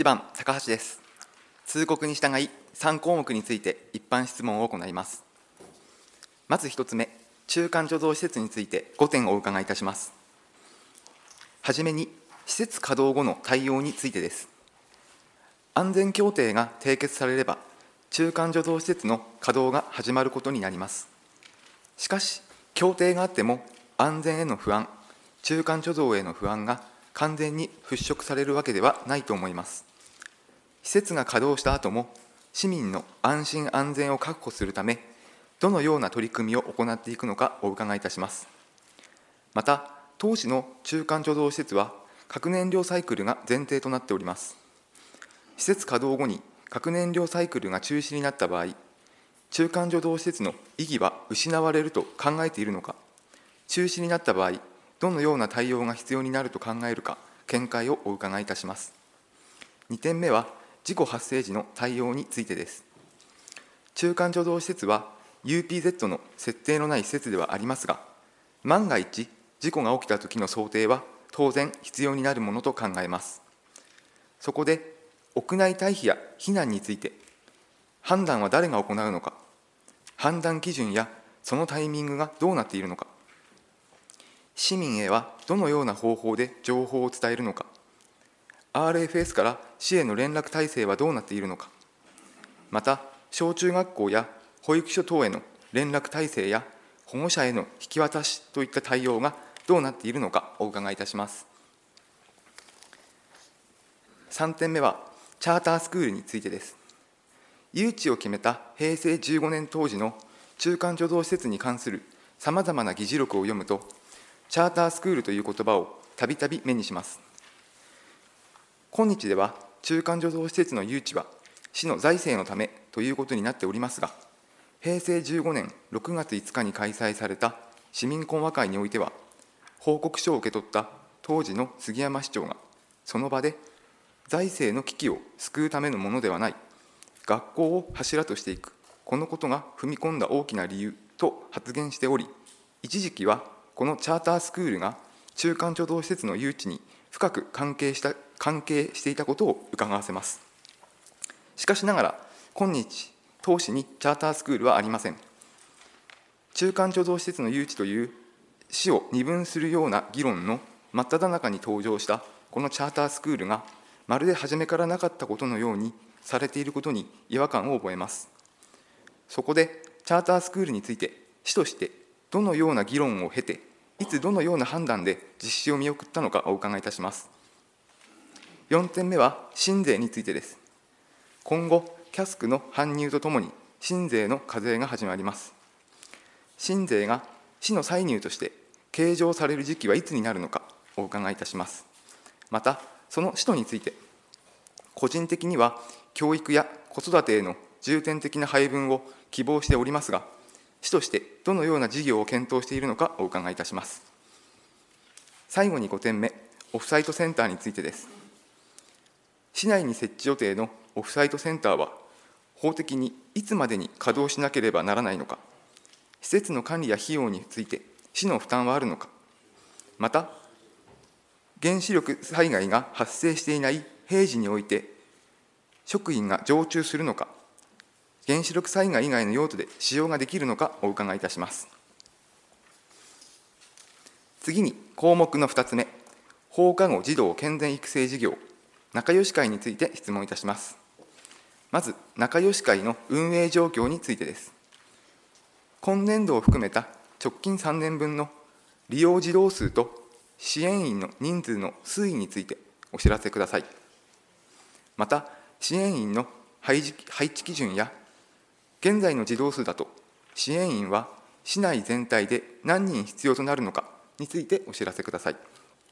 1番、高橋です。通告に従い、3項目について一般質問を行います。まず1つ目、中間貯蔵施設について5点お伺いいたします。はじめに、施設稼働後の対応についてです。安全協定が締結されれば、中間貯蔵施設の稼働が始まることになります。しかし、協定があっても、安全への不安、中間貯蔵への不安が完全に払拭されるわけではないと思います。施設が稼働した後も、市民の安心安全を確保するため、どのような取り組みを行っていくのかお伺いいたします。また、当時の中間貯蔵施設は、核燃料サイクルが前提となっております。施設稼働後に核燃料サイクルが中止になった場合、中間貯蔵施設の意義は失われると考えているのか、中止になった場合、どのような対応が必要になると考えるか、見解をお伺いいたします。2点目は、事故発生時の対応についてです。中間貯蔵施設は UPZ の設定のない施設ではありますが、万が一事故が起きたときの想定は当然必要になるものと考えます。そこで、屋内退避や避難について、判断は誰が行うのか、判断基準やそのタイミングがどうなっているのか、市民へはどのような方法で情報を伝えるのか、RFS から市への連絡体制はどうなっているのか、また、小中学校や保育所等への連絡体制や保護者への引き渡しといった対応がどうなっているのかお伺いいたします。3点目は、チャータースクールについてです。誘致を決めた平成15年当時の中間貯蔵施設に関するさまざまな議事録を読むと、チャータースクールという言葉をたびたび目にします。今日では、中間貯蔵施設の誘致は、市の財政のためということになっておりますが、平成15年6月5日に開催された市民懇話会においては、報告書を受け取った当時の杉山市長が、その場で、財政の危機を救うためのものではない、学校を柱としていく、このことが踏み込んだ大きな理由と発言しており、一時期はこのチャータースクールが中間貯蔵施設の誘致に深く関係していたことを伺わせます。しかしながら、今日、当市にチャータースクールはありません。中間貯蔵施設の誘致という市を二分するような議論の真っ只中に登場したこのチャータースクールが、まるで初めからなかったことのようにされていることに違和感を覚えます。そこで、チャータースクールについて、市としてどのような議論を経て、いつどのような判断で実施を見送ったのかお伺いいたします。4点目は、新税についてです。今後、キャスクの搬入とともに、新税の課税が始まります。新税が市の歳入として計上される時期はいつになるのかお伺いいたします。また、その使途について、個人的には教育や子育てへの重点的な配分を希望しておりますが、市としてどのような事業を検討しているのかお伺いいたします。最後に5点目、オフサイトセンターについてです。市内に設置予定のオフサイトセンターは、法的にいつまでに稼働しなければならないのか、施設の管理や費用について市の負担はあるのか、また、原子力災害が発生していない平時において、職員が常駐するのか、原子力災害以外の用途で使用ができるのかお伺いいたします。次に項目の2つ目、放課後児童健全育成事業、仲良し会について質問いたします。まず、仲良し会の運営状況についてです。今年度を含めた直近3年分の利用児童数と支援員の人数の推移についてお知らせください。また、支援員の配置基準や、現在の児童数だと支援員は市内全体で何人必要となるのかについてお知らせください。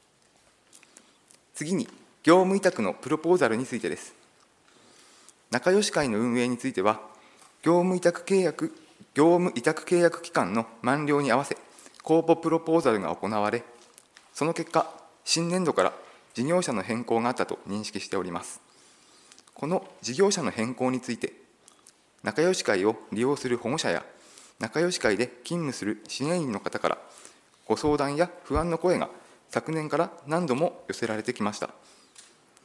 次に、業務委託のプロポーザルについてです。仲良し会の運営については、業務委託契約期間の満了に合わせ、公募プロポーザルが行われ、その結果、新年度から事業者の変更があったと認識しております。この事業者の変更について、仲良し会を利用する保護者や、仲良し会で勤務する支援員の方から、ご相談や不安の声が昨年から何度も寄せられてきました。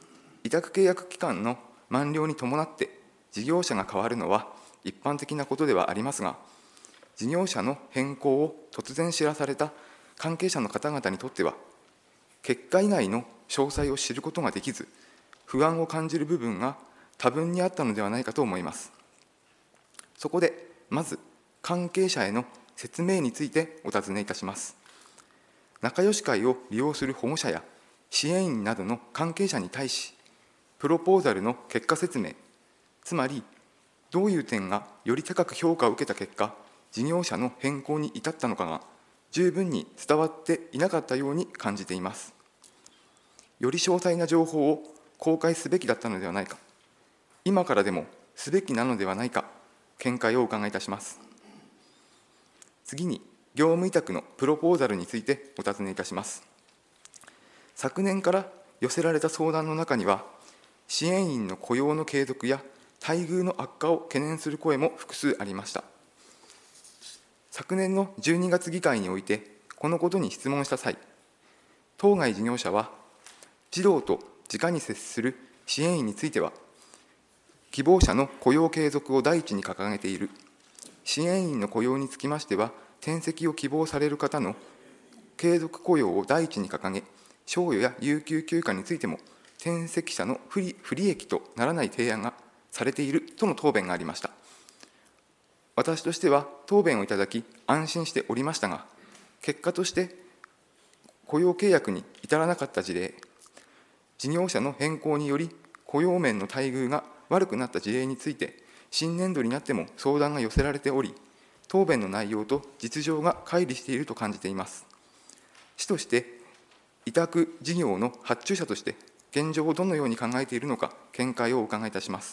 委託契約期間の満了に伴って事業者が変わるのは一般的なことではありますが、事業者の変更を突然知らされた関係者の方々にとっては、結果以外の詳細を知ることができず、不安を感じる部分が多分にあったのではないかと思います。そこで、まず関係者への説明についてお尋ねいたします。仲良し会を利用する保護者や支援員などの関係者に対し、プロポーザルの結果説明、つまりどういう点がより高く評価を受けた結果、事業者の変更に至ったのかが十分に伝わっていなかったように感じています。より詳細な情報を公開すべきだったのではないか、今からでもすべきなのではないか、見解をお伺いいたします。次に、業務委託のプロポーザルについてお尋ねいたします。昨年から寄せられた相談の中には、支援員の雇用の継続や待遇の悪化を懸念する声も複数ありました。昨年の12月議会において、このことに質問した際、当該事業者は、児童と直に接する支援員については、希望者の雇用継続を第一に掲げている。支援員の雇用につきましては、転籍を希望される方の継続雇用を第一に掲げ、賞与や有給休暇についても、転籍者の不利益とならない提案がされているとの答弁がありました。私としては答弁をいただき、安心しておりましたが、結果として雇用契約に至らなかった事例、事業者の変更により雇用面の待遇が悪くなった事例について、新年度になっても相談が寄せられており、答弁の内容と実情が乖離していると感じています。市として、委託事業の発注者として、現状をどのように考えているのか、見解をお伺いいたします。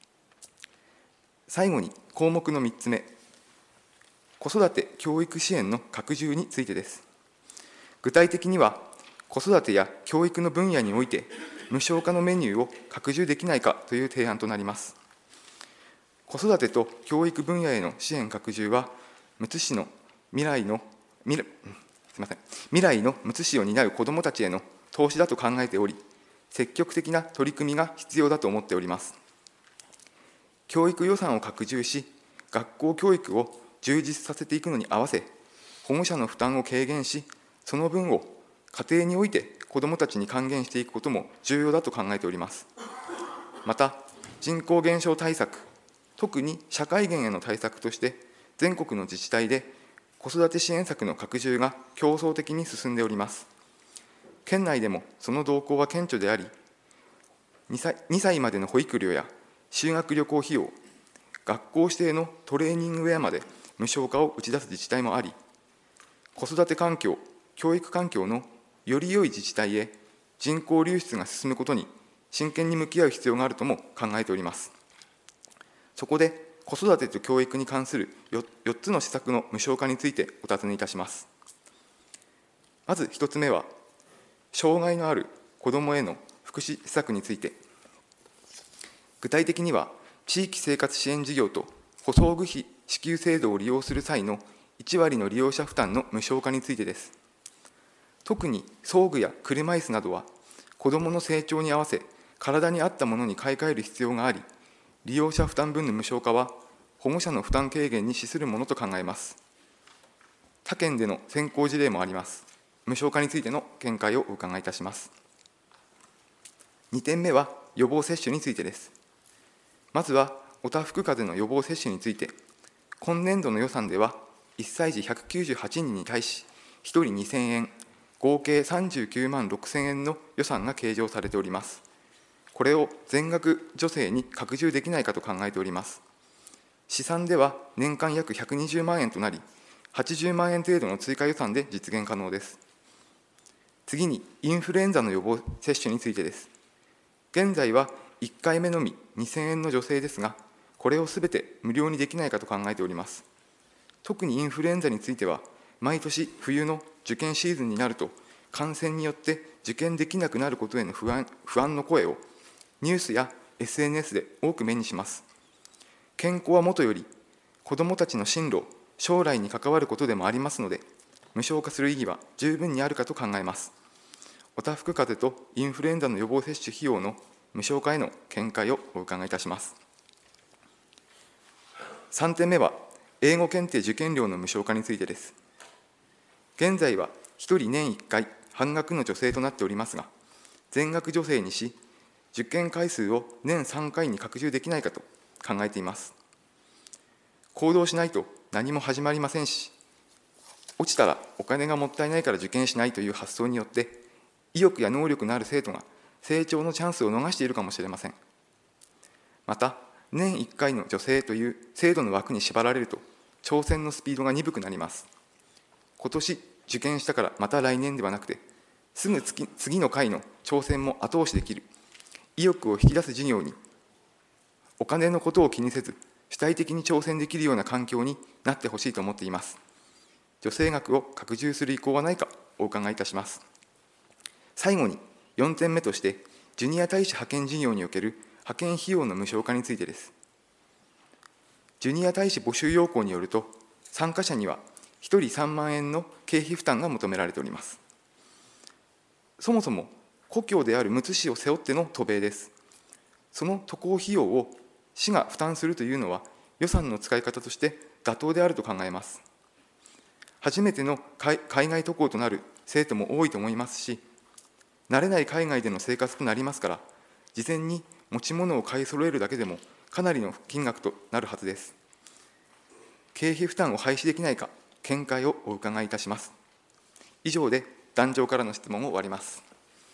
最後に、項目の3つ目、子育て教育支援の拡充についてです。具体的には、子育てや教育の分野において、無償化のメニューを拡充できないかという提案となります。子育てと教育分野への支援拡充は、むつ市の未来のむつ市を担う子どもたちへの投資だと考えており、積極的な取り組みが必要だと思っております。教育予算を拡充し、学校教育を充実させていくのに合わせ、保護者の負担を軽減し、その分を家庭において子どもたちに還元していくことも重要だと考えております。また、人口減少対策、特に社会減への対策として、全国の自治体で子育て支援策の拡充が競争的に進んでおります。県内でもその動向は顕著であり、2歳までの保育料や修学旅行費用、学校指定のトレーニングウェアまで無償化を打ち出す自治体もあり、子育て環境、教育環境のより良い自治体へ人口流出が進むことに真剣に向き合う必要があるとも考えております。そこで、子育てと教育に関する4つの施策の無償化についてお尋ねいたします。まず1つ目は、障害のある子どもへの福祉施策について。具体的には、地域生活支援事業と補装具費支給制度を利用する際の1割の利用者負担の無償化についてです。特に装具や車椅子などは、子どもの成長に合わせ、体に合ったものに買い替える必要があり、利用者負担分の無償化は、保護者の負担軽減に資するものと考えます。他県での先行事例もあります。無償化についての見解をお伺いいたします。2点目は、予防接種についてです。まずは、おたふく風邪の予防接種について、今年度の予算では、1歳児198人に対し、1人2000円、合計39万6000円の予算が計上されております。これを全額助成に拡充できないかと考えております。試算では年間約120万円となり、80万円程度の追加予算で実現可能です。次に、インフルエンザの予防接種についてです。現在は1回目のみ2000円の助成ですが、これをすべて無料にできないかと考えております。特にインフルエンザについては、毎年冬の受験シーズンになると、感染によって受験できなくなることへの不安の声を、ニュースや SNS で多く目にします。健康はもとより、子どもたちの進路、将来に関わることでもありますので、無償化する意義は十分にあるかと考えます。おたふく風邪とインフルエンザの予防接種費用の無償化への見解をお伺いいたします。3点目は、英語検定受験料の無償化についてです。現在は1人年1回半額の助成となっておりますが、全額助成にし、受験回数を年3回に拡充できないかと考えています。行動しないと何も始まりませんし、落ちたらお金がもったいないから受験しないという発想によって、意欲や能力のある生徒が成長のチャンスを逃しているかもしれません。また、年1回の助成という制度の枠に縛られると、挑戦のスピードが鈍くなります。今年受験したからまた来年ではなくて、すぐ次の回の挑戦も後押しできる、意欲を引き出す授業に、お金のことを気にせず、主体的に挑戦できるような環境になってほしいと思っています。助成額を拡充する意向はないかお伺いいたします。最後に4点目として、ジュニア大使派遣事業における派遣費用の無償化についてです。ジュニア大使募集要項によると、参加者には1人3万円の経費負担が求められております。そもそも故郷であるむつ市を背負っての渡米です。その渡航費用を市が負担するというのは、予算の使い方として妥当であると考えます。初めての海外渡航となる生徒も多いと思いますし、慣れない海外での生活となりますから、事前に持ち物を買い揃えるだけでもかなりの金額となるはずです。経費負担を廃止できないか、見解をお伺いいたします。以上で壇上からの質問を終わります。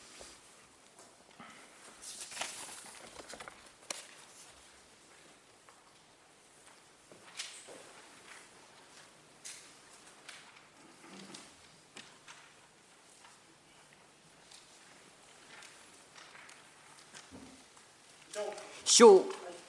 秘書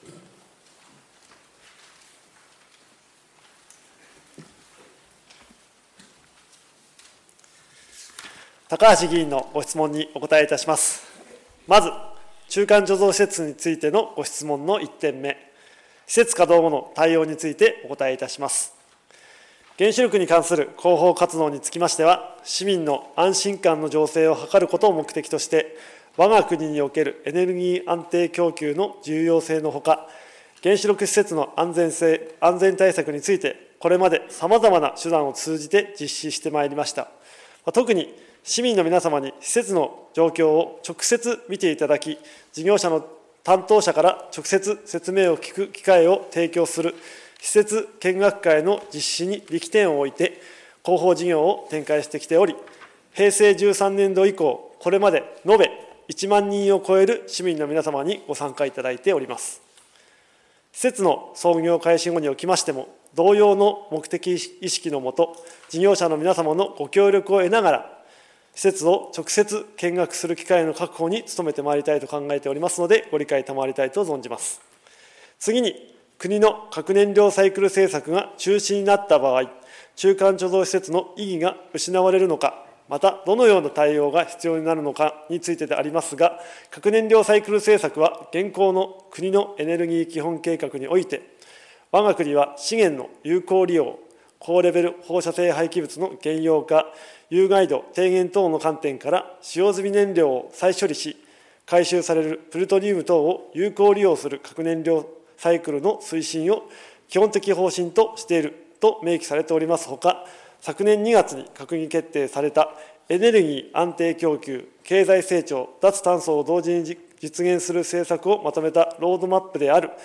高橋議員のご質問にお答えいたします。まず、中間貯蔵施設についてのご質問の1点目、施設稼働後の対応についてお答えいたします。原子力に関する広報活動につきましては、市民の安心感の醸成を図ることを目的として、我が国におけるエネルギー安定供給の重要性のほか、原子力施設の安全対策について、これまでさまざまな手段を通じて実施してまいりました。特に市民の皆様に施設の状況を直接見ていただき、事業者の担当者から直接説明を聞く機会を提供する施設見学会の実施に力点を置いて、広報事業を展開してきており、平成13年度以降、これまで延べ1万人を超える市民の皆様にご参加いただいております。施設の操業開始後におきましても、同様の目的意識のもと、事業者の皆様のご協力を得ながら、施設を直接見学する機会の確保に努めてまいりたいと考えておりますので、ご理解賜りたいと存じます。次に、国の核燃料サイクル政策が中止になった場合、中間貯蔵施設の意義が失われるのか、またどのような対応が必要になるのかについてでありますが、核燃料サイクル政策は現行の国のエネルギー基本計画において、我が国は資源の有効利用、高レベル放射性廃棄物の減用化、有害度低減等の観点から使用済み燃料を再処理し、回収されるプルトニウム等を有効利用する核燃料サイクルの推進を基本的方針としていると明記されておりますほか、昨年2月に閣議決定されたエネルギー安定供給、経済成長、脱炭素を同時に実現する政策をまとめたロードマップである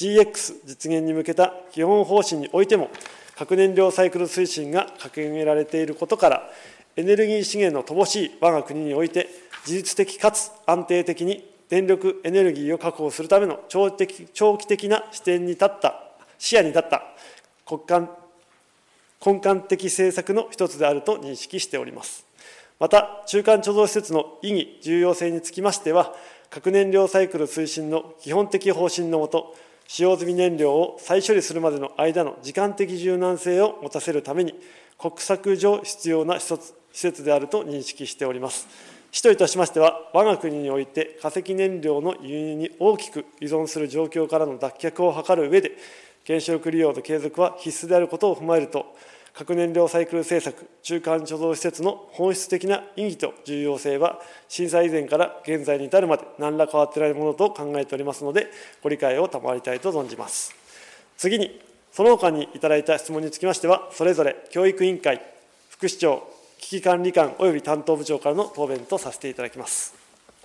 GX 実現に向けた基本方針においても、核燃料サイクル推進が掲げられていることから、エネルギー資源の乏しい我が国において、自律的かつ安定的に電力エネルギーを確保するための長期的な視野に立った根幹的政策の一つであると認識しております。また、中間貯蔵施設の意義、重要性につきましては、核燃料サイクル推進の基本的方針のもと、使用済み燃料を再処理するまでの間の時間的柔軟性を持たせるために、国策上必要な施設であると認識しております。市といたしましては、我が国において化石燃料の輸入に大きく依存する状況からの脱却を図る上で、原子力利用の継続は必須であることを踏まえると、 核燃料サイクル政策中間貯蔵施設の本質的な意義と重要性は、震災以前から現在に至るまで何ら変わっていないものと考えておりますので、ご理解を賜りたいと存じます。次に、その他にいただいた質問につきましては、それぞれ教育委員会、副市長、危機管理官及び担当部長からの答弁とさせていただきます。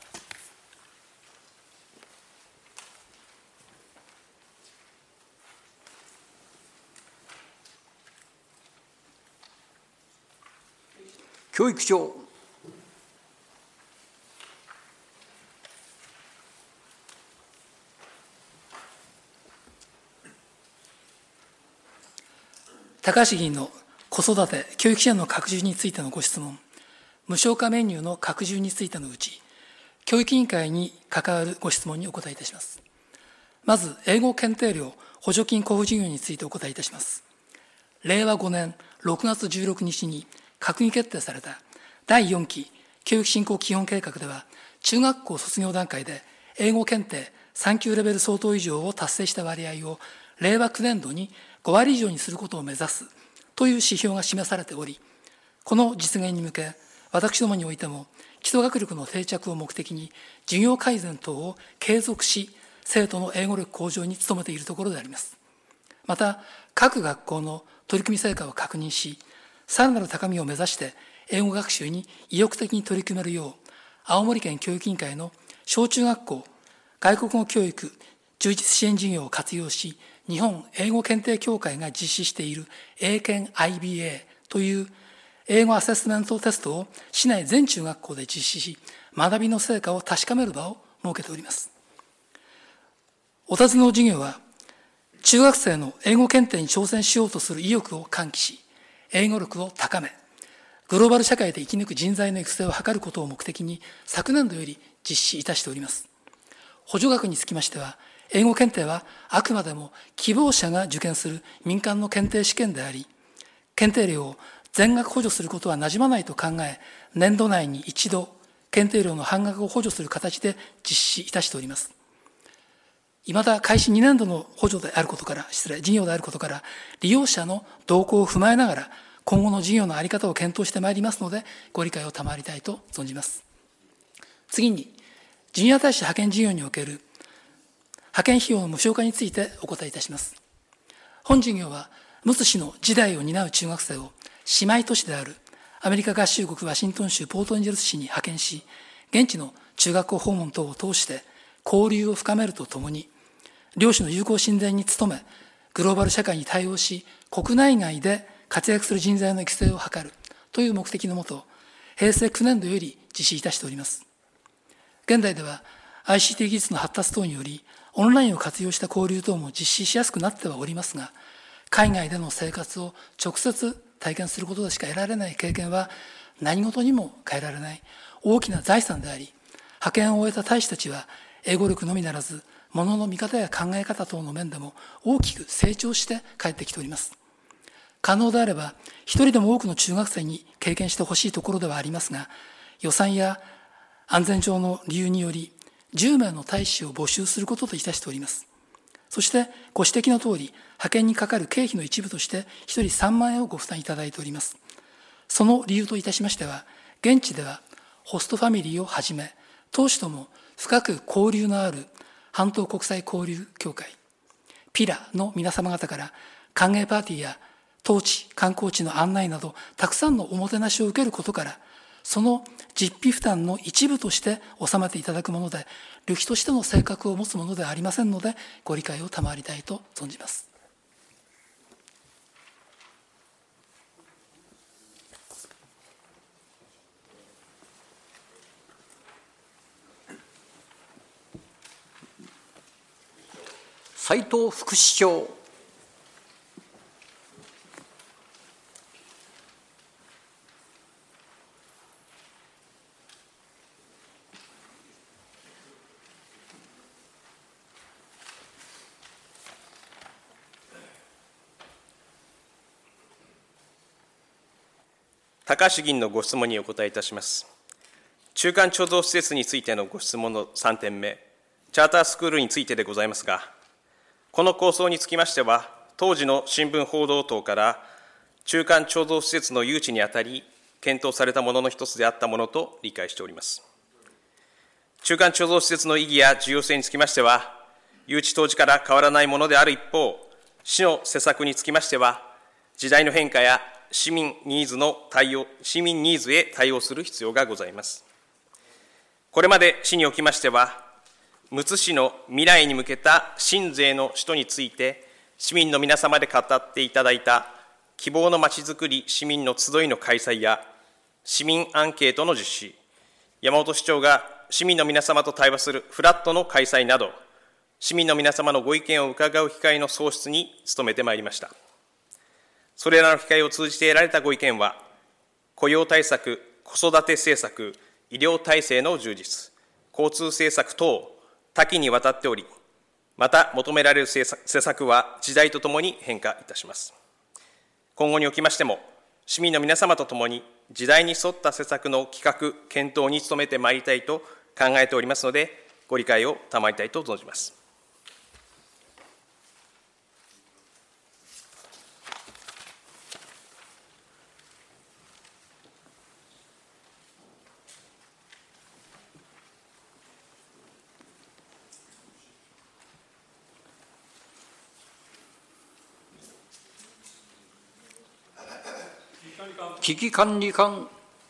教育長。 高橋議員の子育て・教育支援の拡充についてのご質問、無償化メニューの拡充についてのうち、教育委員会に関わるご質問にお答えいたします。まず、英語検定料補助金交付事業についてお答えいたします。令和5年6月16日に閣議決定された第4期教育振興基本計画では、中学校卒業段階で英語検定3級レベル相当以上を達成した割合を令和9年度に5割以上にすることを目指すという指標が示されており、この実現に向け、私どもにおいても基礎学力の定着を目的に授業改善等を継続し、生徒の英語力向上に努めているところであります。また、各学校の取り組み成果を確認し、さらなる高みを目指して英語学習に意欲的に取り組めるよう、青森県教育委員会の小中学校外国語教育充実支援事業を活用し、日本英語検定協会が実施している英検 IBA という英語アセスメントテストを市内全中学校で実施し、学びの成果を確かめる場を設けております。お尋ねの事業は、中学生の英語検定に挑戦しようとする意欲を喚起し、英語力を高め、グローバル社会で生き抜く人材の育成を図ることを目的に、昨年度より実施いたしております。補助額につきましては、英語検定はあくまでも希望者が受験する民間の検定試験であり、検定料を全額補助することはなじまないと考え、年度内に一度、検定料の半額を補助する形で実施いたしております。いまだ開始2年度の補助であることから、事業であることから、利用者の動向を踏まえながら、今後の事業の在り方を検討してまいりますので、ご理解を賜りたいと存じます。次に、ジュニア大使派遣事業における派遣費用の無償化についてお答えいたします。本事業は、むつ市の次代を担う中学生を姉妹都市であるアメリカ合衆国ワシントン州ポートエンジェルス市に派遣し、現地の中学校訪問等を通して交流を深めるとともに、両種の友好親善に努め、グローバル社会に対応し、国内外で活躍する人材の育成を図るという目的のもと、平成9年度より実施いたしております。現在では ICT 技術の発達等により、オンラインを活用した交流等も実施しやすくなってはおりますが、海外での生活を直接体験することでしか得られない経験は、何事にも変えられない大きな財産であり、派遣を終えた大使たちは、英語力のみならず、物の見方や考え方等の面でも大きく成長して帰ってきております。可能であれば、一人でも多くの中学生に経験してほしいところではありますが、予算や安全上の理由により、10名の大使を募集することといたしております。そして、ご指摘の通り、派遣にかかる経費の一部として、1人3万円をご負担いただいております。その理由といたしましては、現地では、ホストファミリーをはじめ、当主とも深く交流のある半島国際交流協会、ピラの皆様方から歓迎パーティーや当地、観光地の案内など、たくさんのおもてなしを受けることから、その実費負担の一部として収めていただくもので、旅費としての性格を持つものではありませんので、ご理解を賜りたいと存じます。 斉藤副市長。 高橋議員のご質問にお答えいたします。中間貯蔵施設についてのご質問の3点目、チャータースクールについてでございますが、この構想につきましては、当時の新聞報道等から、 中間貯蔵施設の誘致にあたり、検討されたものの一つであったものと理解しております。中間貯蔵施設の意義や重要性につきましては、誘致当時から変わらないものである一方、市の施策につきましては、時代の変化や市民ニーズへ対応する必要がございます。これまで市におきましては、むつ市の未来に向けた新税の使途について、市民の皆様で語っていただいた希望のまちづくり市民の集いの開催や、市民アンケートの実施、山本市長が市民の皆様と対話するフラットの開催など、市民の皆様のご意見を伺う機会の創出に努めてまいりました。それらの機会を通じて得られたご意見は、雇用対策、子育て政策、医療体制の充実、交通政策等、多岐にわたっており、また求められる施策は時代とともに変化いたします。今後におきましても、市民の皆様とともに時代に沿った施策の企画、検討に努めてまいりたいと考えておりますので、ご理解を賜りたいと存じます。 危機管理官。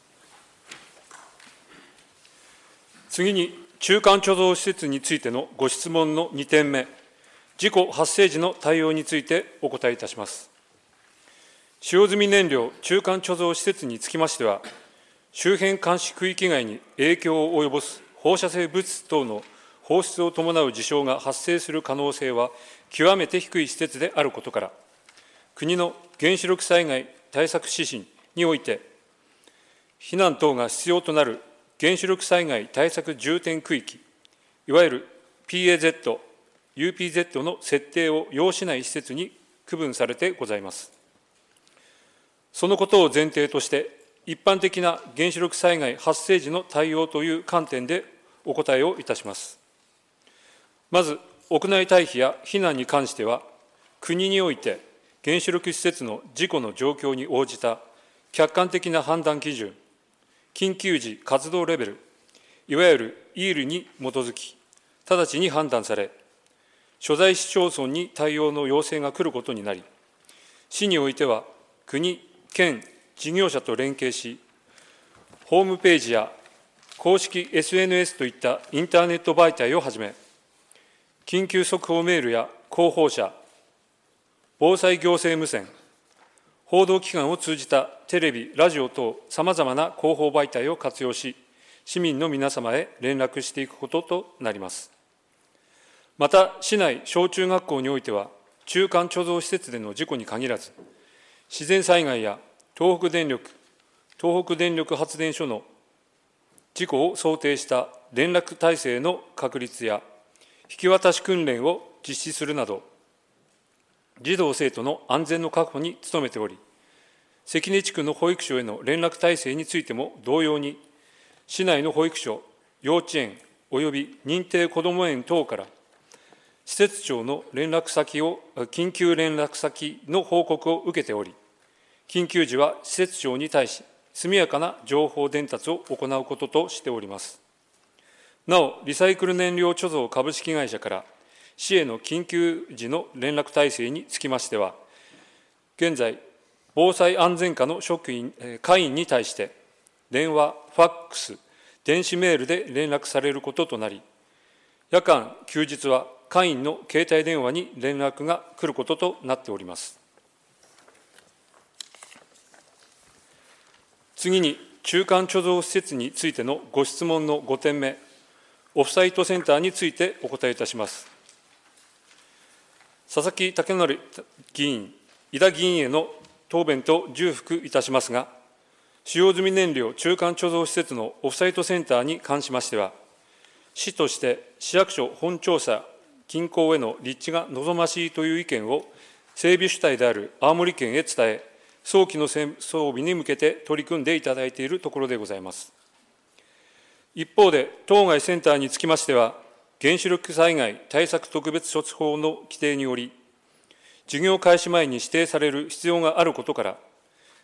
次に、中間貯蔵施設についてのご質問の2点目、事故発生時の対応についてお答えいたします。使用済み燃料中間貯蔵施設につきましては、周辺監視区域外に影響を及ぼす放射性物質等の放出を伴う事象が発生する可能性は極めて低い施設であることから、国の原子力災害対策指針において、避難等が必要となる原子力災害対策重点区域、いわゆる PAZ、UPZ の設定を要しない施設に区分されてございます。そのことを前提として、一般的な原子力災害発生時の対応という観点でお答えをいたします。まず、屋内退避や避難に関しては、国において原子力施設の事故の状況に応じた客観的な判断基準、緊急時活動レベル、いわゆるイールに基づき、直ちに判断され、所在市町村に対応の要請が来ることになり、市においては国、県、事業者と連携し、ホームページや公式 SNS といったインターネット媒体をはじめ、緊急速報メールや広報車、防災行政無線、報道機関を通じたテレビ、ラジオ等、さまざまな広報媒体を活用し、市民の皆様へ連絡していくこととなります。また、市内小中学校においては、中間貯蔵施設での事故に限らず、自然災害や東北電力発電所の事故を想定した連絡体制の確立や、引き渡し訓練を実施するなど、児童・生徒の安全の確保に努めており、関根地区の保育所への連絡体制についても同様に、市内の保育所、幼稚園および認定こども園等から、施設長の緊急連絡先の報告を受けており、緊急時は施設長に対し、速やかな情報伝達を行うこととしております。なお、リサイクル燃料貯蔵株式会社から、市への緊急時の連絡体制につきましては、現在、防災安全課の課員に対して、電話、ファックス、電子メールで連絡されることとなり、夜間、休日は課員の携帯電話に連絡が来ることとなっております。次に、中間貯蔵施設についてのご質問の5点目、オフサイトセンターについてお答えいたします。佐々木健則議員、井田議員への答弁と重複いたしますが、使用済み燃料中間貯蔵施設のオフサイトセンターに関しましては、市として市役所本庁舎近郊への立地が望ましいという意見を整備主体である青森県へ伝え、早期の装備に向けて取り組んでいただいているところでございます。一方で、当該センターにつきましては、原子力災害対策特別措置法の規定により、事業開始前に指定される必要があることから、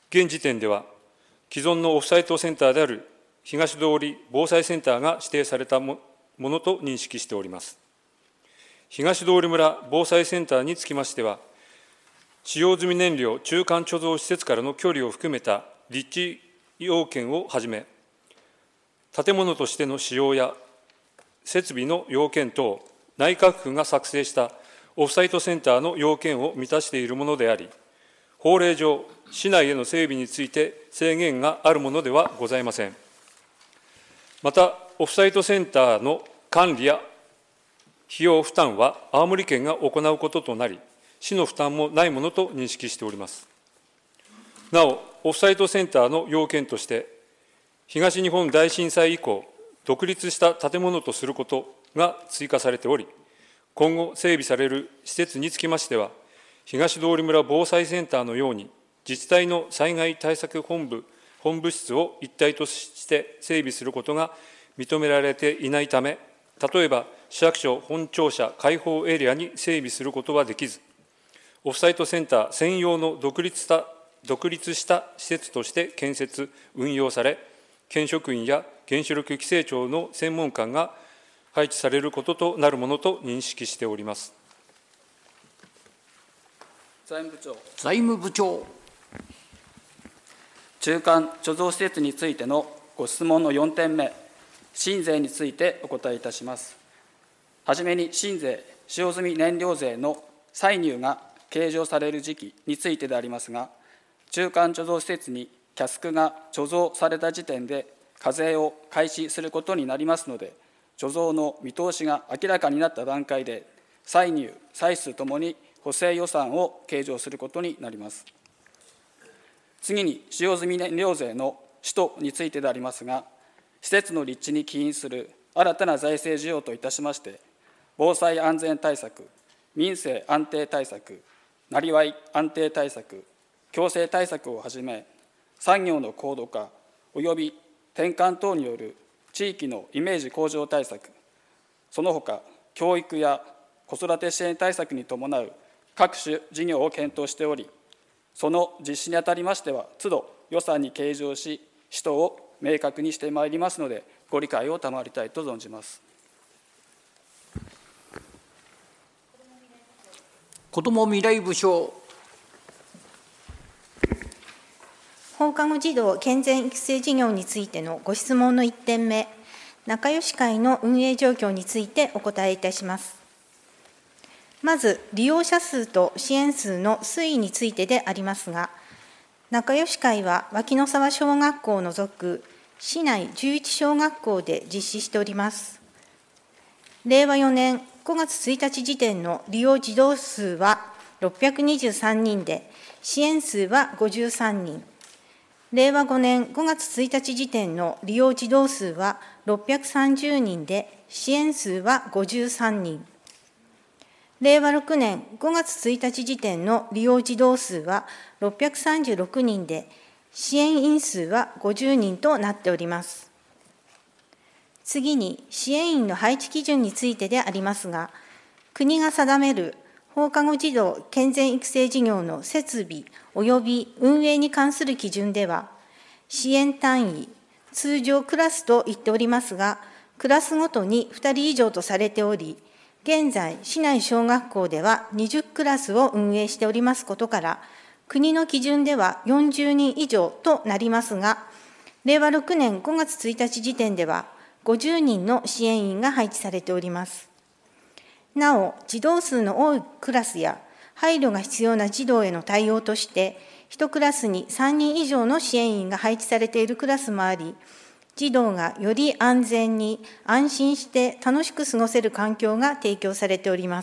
現時点では、既存のオフサイトセンターである東通り防災センターが指定されたものと認識しております。東通村防災センターにつきましては、使用済み燃料中間貯蔵施設からの距離を含めた立地要件をはじめ、建物としての使用や設備の要件等、内閣府が作成したオフサイトセンターの要件を満たしているものであり、法令上、市内への整備について制限があるものではございません。また、オフサイトセンターの管理や費用負担は青森県が行うこととなり、市の負担もないものと認識しております。なお、オフサイトセンターの要件として、東日本大震災以降、独立した建物とすることが追加されており、今後整備される施設につきましては、東通村防災センターのように、自治体の災害対策本部室を一体として整備することが認められていないため、例えば市役所本庁舎開放エリアに整備することはできず、オフサイトセンター専用の独立した施設として建設・運用され、県職員や原子力規制庁の専門官が配置されることとなるものと認識しております。 財務部長。 財務部長。 中間貯蔵施設についてのご質問の4点目、新税についてお答えいたします。はじめに新税、使用済み燃料税の歳入が計上される時期についてでありますが、中間貯蔵施設にキャスクが貯蔵された時点で課税を開始することになりますので、貯蔵の見通しが明らかになった段階で、歳入、歳出ともに補正予算を計上することになります。次に、使用済み燃料税の使途についてでありますが、施設の立地に起因する新たな財政需要といたしまして、防災安全対策、民生安定対策、なりわい安定対策、共生対策をはじめ、産業の高度化および転換等による地域のイメージ向上対策、その他、教育や子育て支援対策に伴う各種事業を検討しており、その実施にあたりましては、都度予算に計上し、使途を明確にしてまいりますので、ご理解を賜りたいと存じます。 子ども未来部長。 放課後児童健全育成事業についてのご質問の1点目、仲良し会の運営状況についてお答えいたします。まず、利用者数と支援数の推移についてでありますが、仲良し会は脇野沢小学校を除く市内11小学校で実施しております。令和4年5月1日時点の利用児童数は623人で、支援数は53人。令和5年5月1日時点の利用児童数は630人で、支援数は53人。令和6年5月1日時点の利用児童数は636人で、支援員数は50人となっております。次に、支援員の配置基準についてでありますが、国が定める放課後児童健全育成事業の設備及び運営に関する基準では、支援単位、通常クラスと言っておりますが、クラスごとに2人以上とされており、現在、市内小学校では20クラスを運営しておりますことから、国の基準では40人以上となりますが、令和6年5月1日時点では50人の支援員が配置されております。なお、児童数の多いクラスや配慮が必要な児童への対応として、1クラスに3人以上の支援員が配置されているクラスもあり、児童がより安全に安心して楽しく過ごせる環境が提供されております。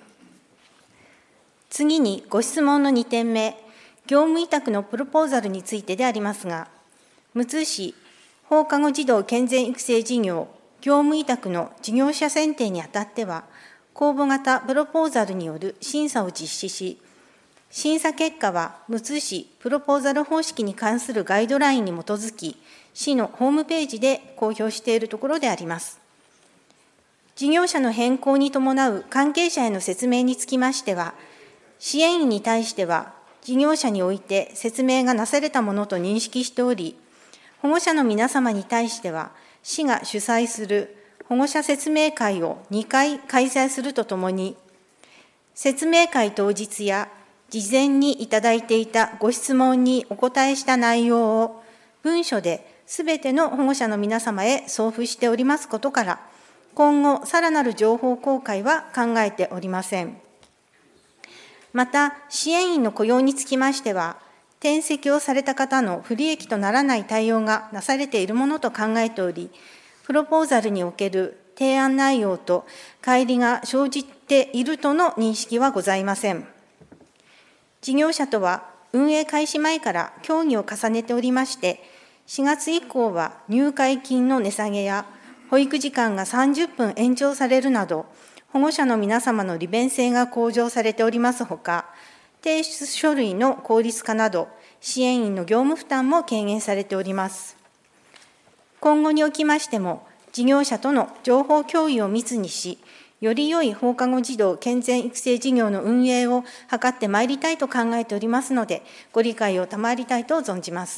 次にご質問の2点目、業務委託のプロポーザルについてでありますが、むつ市放課後児童健全育成事業業務委託の事業者選定にあたっては、公募型プロポーザルによる審査を実施し、審査結果はむつ市プロポーザル方式に関するガイドラインに基づき、市のホームページで公表しているところであります。事業者の変更に伴う関係者への説明につきましては、支援員に対しては、 事業者において説明がなされたものと認識しており、保護者の皆様に対しては、市が主催する保護者説明会を2回開催するとともに、説明会当日や事前にいただいていたご質問にお答えした内容を文書ですべての保護者の皆様へ送付しておりますことから、今後さらなる情報公開は考えておりません。また、支援員の雇用につきましては、転籍をされた方の不利益とならない対応がなされているものと考えており、プロポーザルにおける提案内容と乖離が生じているとの認識はございません。事業者とは運営開始前から協議を重ねておりまして、4月以降は入会金の値下げや保育時間が30分延長されるなど、保護者の皆様の利便性が向上されておりますほか、提出書類の効率化など、支援員の業務負担も軽減されております。今後におきましても、事業者との情報共有を密にし、より良い放課後児童健全育成事業の運営を図ってまいりたいと考えておりますので、ご理解を賜りたいと存じます。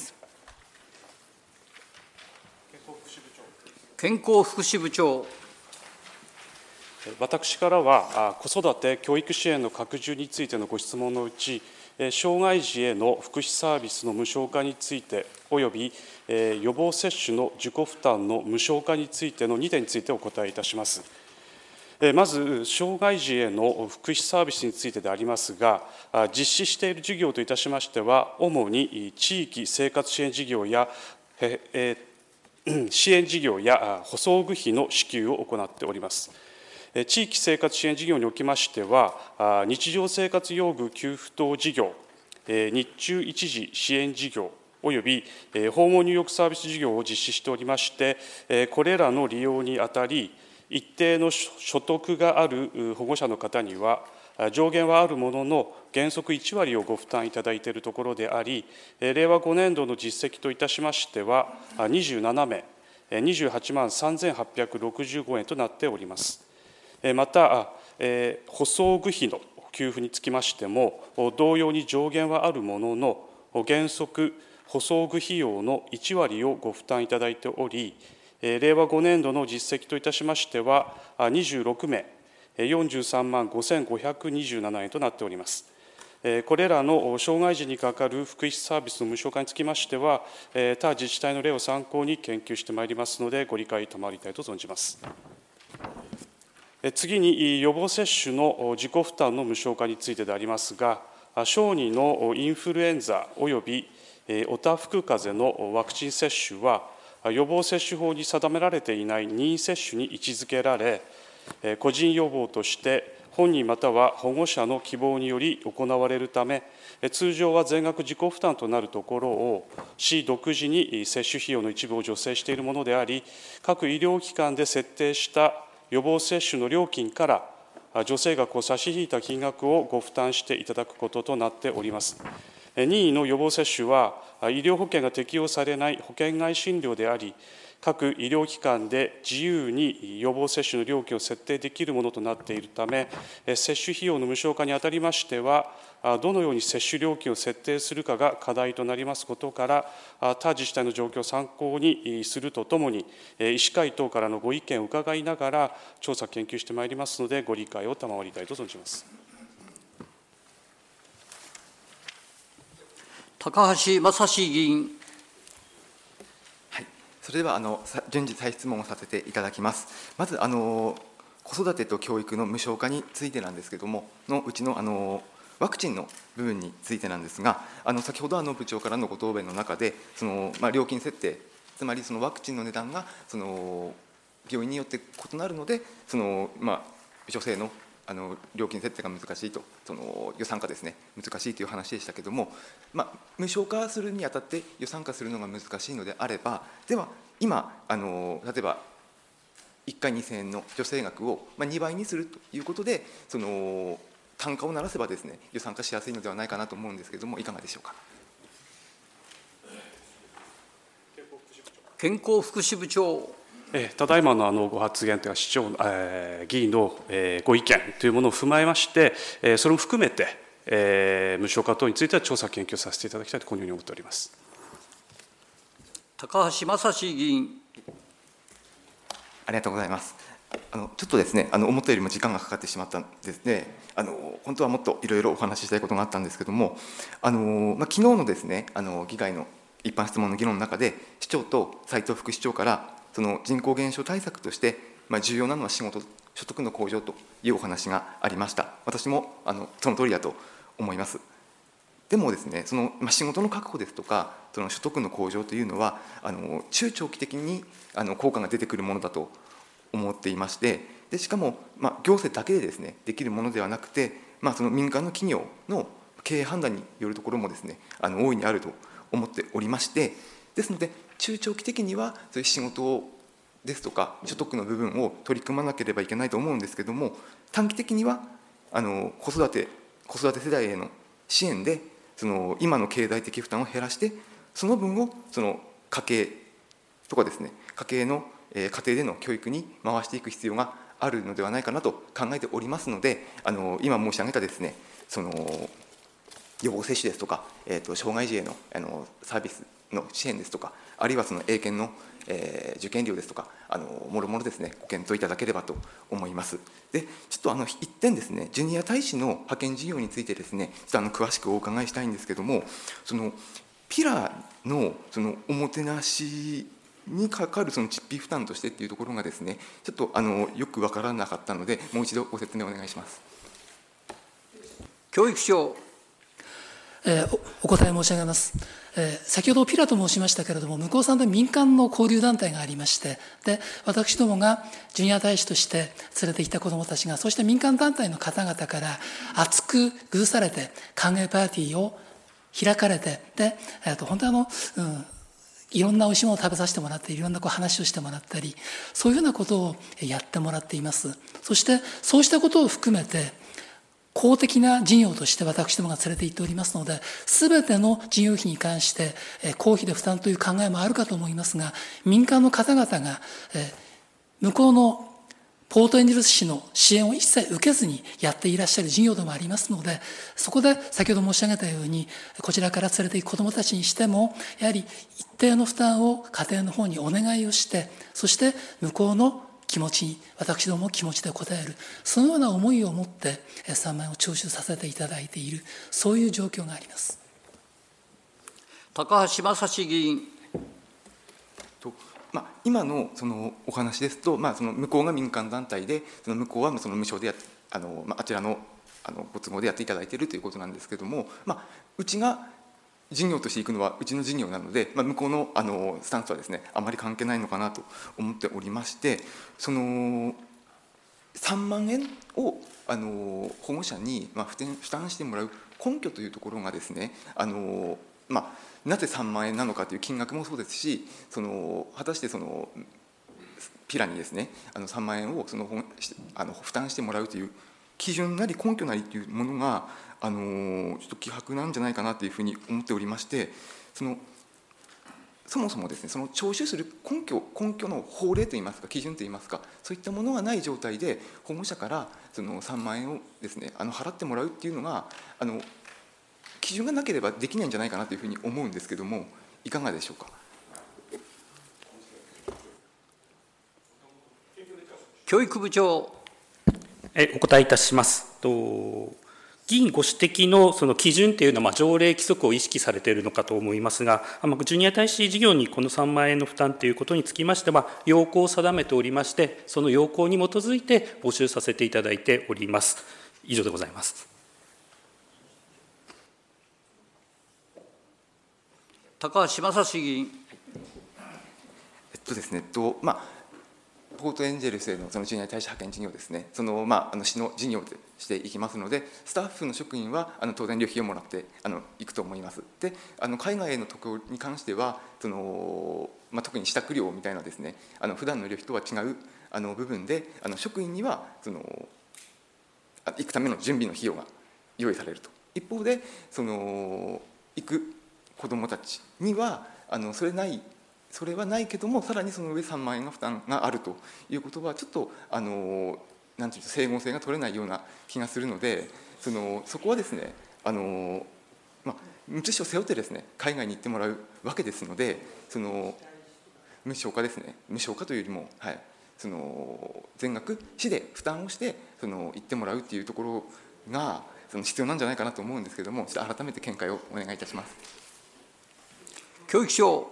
健康福祉部長。 私からは、子育て・教育支援の拡充についてのご質問のうち、障害児への福祉サービスの無償化について、および予防接種の自己負担の無償化についての2点についてお答えいたします。まず、障害児への福祉サービスについてでありますが、実施している事業といたしましては、主に地域生活支援事業や支援事業や補装具費の支給を行っております。地域生活支援事業におきましては、日常生活用具給付等事業、日中一時支援事業、および訪問入浴サービス事業を実施しておりまして、これらの利用にあたり、一定の所得がある保護者の方には、上限はあるものの、原則1割をご負担いただいているところであり、令和5年度の実績といたしましては、27名、28万3865円となっております。また、補装具費の給付につきましても、同様に上限はあるものの、原則、補装具費用の1割をご負担いただいており、令和5年度の実績といたしましては、26名、43万5527円となっております。これらの障害児にかかる福祉サービスの無償化につきましては、他自治体の例を参考に研究してまいりますので、ご理解賜りたいと存じます。次に、予防接種の自己負担の無償化についてでありますが、小児のインフルエンザおよびおたふく風邪のワクチン接種は、予防接種法に定められていない任意接種に位置づけられ、個人予防として本人または保護者の希望により行われるため、通常は全額自己負担となるところを、市独自に接種費用の一部を助成しているものであり、各医療機関で設定した予防接種の料金から助成額を差し引いた金額をご負担していただくこととなっております。任意の予防接種は、医療保険が適用されない保険外診療であり、各医療機関で自由に予防接種の料金を設定できるものとなっているため、接種費用の無償化にあたりましては、どのように接種料金を設定するかが課題となりますことから、他自治体の状況を参考にするとともに、医師会等からのご意見を伺いながら、調査・研究してまいりますので、ご理解を賜りたいと存じます。 高橋正史議員。 それでは順次再質問をさせていただきます。まず子育てと教育の無償化についてなんですけれども、のうちのワクチンの部分についてなんですが、先ほど部長からのご答弁の中で、料金設定、つまりそのワクチンの値段が病院によって異なるので、助成の料金設定が難しいと、予算化ですね、難しいという話でしたけれども、無償化するにあたって予算化するのが難しいのであれば、では今例えば1回2000円の助成額を2倍にするということで、単価を鳴らせばですね、予算化しやすいのではないかなと思うんですけれども、いかがでしょうか。 健康福祉部長。 ただいまのご発言というか、議員のご意見というものを踏まえまして、それも含めて無償化等については調査研究させていただきたいとこのように思っております。 高橋正史議員。 ありがとうございます。ちょっとですね、思ったよりも時間がかかってしまったんですね。本当はもっといろいろお話ししたいことがあったんですけども、昨日のですね、議会の一般質問の議論の中で、市長と斉藤副市長から、その人口減少対策として、重要なのは所得の向上というお話がありました。私もその通りだと思います。でもですね、その仕事の確保ですとか、その所得の向上というのは、中長期的に効果が出てくるものだと思っていまして、でしかも、行政だけでですね、できるものではなくて、その民間の企業の経営判断によるところもですね、大いにあると思っておりまして、ですので、中長期的には、そういう仕事ですとか、所得の部分を取り組まなければいけないと思うんですけれども、短期的には子育て世代への支援で、その今の経済的負担を減らして、その分をその家計とかですね、家庭での教育に回していく必要があるのではないかなと考えておりますので、今申し上げたですね、その予防接種ですとか、障害児へのサービスの支援ですとか、あるいはその英検の受験料ですとか、もろもろですね、ご検討いただければと思います。で、ちょっと一点ですね、ジュニア大使の派遣事業についてですね、ちょっと詳しくお伺いしたいんですけれども、そのピラのそのおもてなしにかかるその実費負担としてっていうところがですね、ちょっとよく分からなかったので、もう一度ご説明お願いします。 教育省。 お答え申し上げます。先ほどピラと申しましたけれども、向こうさんで民間の交流団体がありまして、で私どもがジュニア大使として連れてきた子どもたちが、そうした民間団体の方々から厚く崩されて、歓迎パーティーを開かれて、で本当にいろんなおいしいものを食べさせてもらって、いろんな話をしてもらったり、そういうようなことをやってもらっています。そしてそうしたことを含めて、公的な事業として私どもが連れて行っておりますので、すべての事業費に関して公費で負担という考えもあるかと思いますが、民間の方々が向こうのポートエンジェルス市の支援を一切受けずにやっていらっしゃる事業でもありますので、そこで先ほど申し上げたように、こちらから連れて行く子どもたちにしても、やはり一定の負担を家庭の方にお願いをして、そして向こうの気持ちに、私どもも気持ちで応える、そのような思いを持って3万円を徴収させていただいている、そういう状況があります。 高橋正史議員。 今のそのお話ですと、その向こうが民間団体で、その向こうはその無償であちらのご都合でやっていただいているということなんですけれども、うちが事業としていくのはうちの事業なので、向こうのスタンスはですね、あまり関係ないのかなと思っておりまして、その3万円を保護者に負担してもらう根拠というところがですね、なぜ3万円なのかという金額もそうですし、果たしてそのピラにですね、3万円を負担してもらうという基準なり根拠なりというものがちょっと希薄なんじゃないかなというふうに思っておりまして、そもそもですね、その徴収する根拠の法令といいますか、基準といいますか、そういったものがない状態で保護者からその3万円をですね、払ってもらうっていうのが基準がなければできないんじゃないかなというふうに思うんですけども、いかがでしょうか。 教育部長。 お答えいたします。議員ご指摘のその基準というのは条例規則を意識されているのかと思いますが、ジュニア大使事業にこの3万円の負担ということにつきましては、要項を定めておりまして、その要項に基づいて募集させていただいております。以上でございます。 高橋正史議員。 ですね、ポートエンジェルスへのそのジュニア大使派遣事業ですね、市の事業としていきますので、スタッフの職員は当然旅費をもらっていくと思います。で、海外への渡航に関しては特に支度料みたいなですね、普段の旅費とは違う部分で職員には行くための準備の費用が用意されると。一方で行く子どもたちにはそれはないけども、さらにその上3万円の負担があるということは、ちょっとなんていう整合性が取れないような気がするので、そこはですね、 無知を背負ってですね、海外に行ってもらうわけですので、無償化ですね、無償化というよりも、はい、全額市で負担をして行ってもらうっていうところが必要なんじゃないかなと思うんですけれども、ちょっと改めて見解をお願いいたします。 教育省。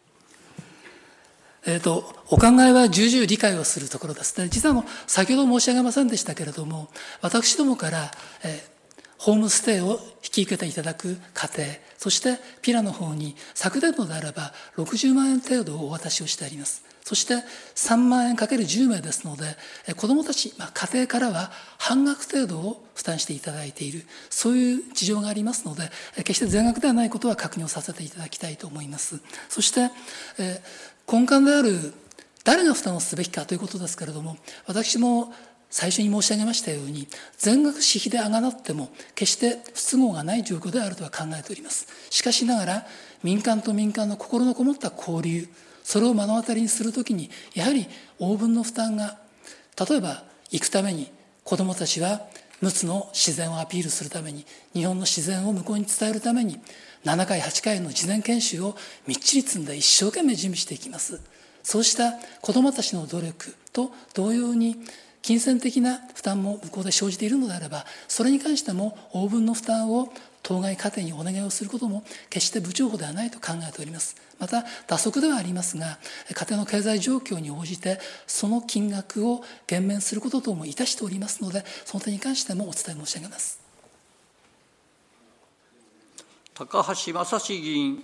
お考えは重々理解をするところですね。実は先ほど申し上げませんでしたけれども、私どもから、ホームステイを引き受けていただく家庭、そしてピラの方に昨年度であれば60万円程度をお渡しをしてあります。そして3万円かける10名ですので、子どもたち、家庭からは半額程度を負担していただいている、そういう事情がありますので、決して全額ではないことは確認をさせていただきたいと思います。そして、根幹である誰が負担をすべきかということですけれども、私も最初に申し上げましたように、全額私費であがなっても決して不都合がない状況であるとは考えております。しかしながら、民間と民間の心のこもった交流、それを目の当たりにするときに、やはり応分の負担が、例えば行くために子どもたちは陸奥の自然をアピールするために、日本の自然を向こうに伝えるために、7回8回の事前研修をみっちり積んで一生懸命準備していきます。そうした子どもたちの努力と同様に、金銭的な負担も向こうで生じているのであれば、それに関しても応分の負担を当該家庭にお願いをすることも決して不重宝ではないと考えております。また打足ではありますが、家庭の経済状況に応じてその金額を減免すること等もいたしておりますので、その点に関してもお伝え申し上げます。 高橋正史議員。